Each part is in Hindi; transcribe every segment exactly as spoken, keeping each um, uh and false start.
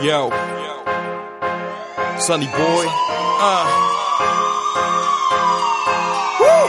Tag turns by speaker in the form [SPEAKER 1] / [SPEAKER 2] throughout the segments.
[SPEAKER 1] Yo, Sunny boy. Uh. Woo.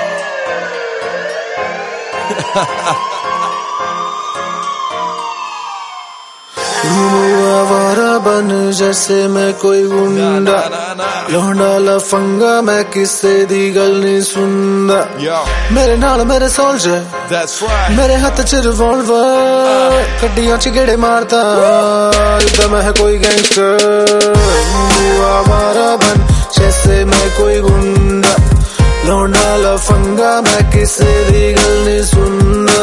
[SPEAKER 2] आवारा बन जैसे मैं कोई गुंडा, लौंडा लफंगा मैं किसे दी गल नहीं सुनदा। मेरे नाल मेरे सोल्जर, मेरे हाथ च रिवॉल्वर, गड्डियां च गेड़े मारता इदा मैं कोई गैंगस्टर। आवारा बन जैसे मैं कोई गुंडा, लौंडा लफंगा मैं किसे दी गल नहीं सुनदा।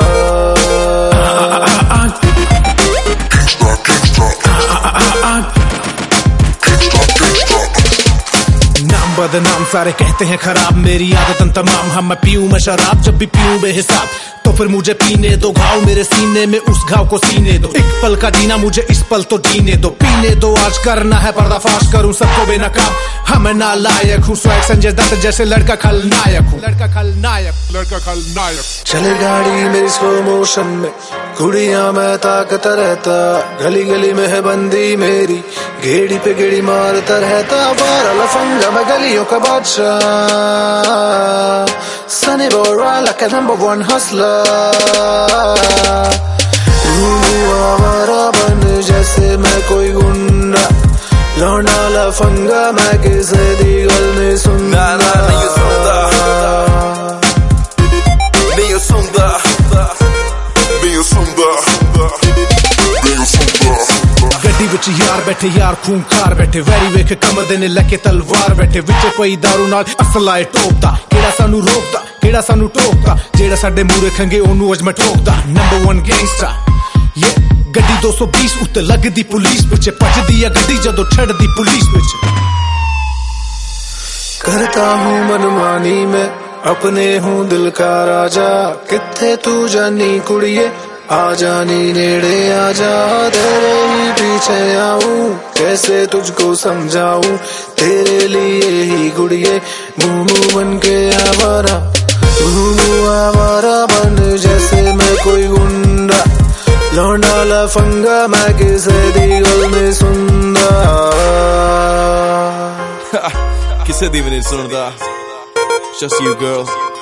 [SPEAKER 3] बदनाम सारे कहते हैं खराब, मेरी आदतन तमाम। हम मैं पीऊं मैं शराब, जब भी पीऊं बेहिसाब, तो फिर मुझे पीने दो। घाव मेरे सीने में, उस घाव को सीने दो। एक पल का जीना मुझे इस पल तो जीने दो। पीने दो आज करना है पर्दाफाश, करूं सबको बेनकाब। हम नालायक हूँ, स्वैग संजय दत्त जैसे लड़का खलनायक हूँ। लड़का खलनायक लड़का खलनायक
[SPEAKER 2] चले गाड़ी मेरी स्लो मोशन में, कुड़ियां मैं ताकता रहता। गली गली में है बंदी मेरी, गेड़ी पे गेड़ी मारता रहता। बारा लफंगा मैं गलियों का बादशाह, सनी बोरा like a number one hustler। आवारा बन जैसे मैं कोई गुंडा, लौंडा लफंगा मैं किसे दी गल नहीं सुनदा।
[SPEAKER 3] गड्डी विच यार बैठे, यार खूंखार बैठे, वैरी वेख कमर देने लैके तलवार बैठे। विच कोई दारू नाल असलाए टोकदा, केड़ा सानू रोकदा, केड़ा सानू टोकदा। जेड़ा साडे मूरे खंगे ओनू अज मैं ठोकदा। नंबर वन गैंगस्टर ये गड्डी दो सौ बीस उत्ते लगदी पुलिस पिछे, भजदी है गड्डी जदों छड़दी पुलिस पिछे।
[SPEAKER 2] करता हूँ मनमानी में, अपने हूँ दिल का राजा। कित्थे तू जानी कुड़िए, आ जानी नेड़े आजा। तेरे ही पीछे आऊं, कैसे तुझको समझाऊं। तेरे लिए ही गुड़िए, घूमू बन के आवारा। घूमू आवारा बन जैसे मैं कोई गुंडा, लौंडा लफंगा मैं किसे दी गल नहीं सुनदा।
[SPEAKER 1] किसे दी भी नहीं सुनदा, just you girl।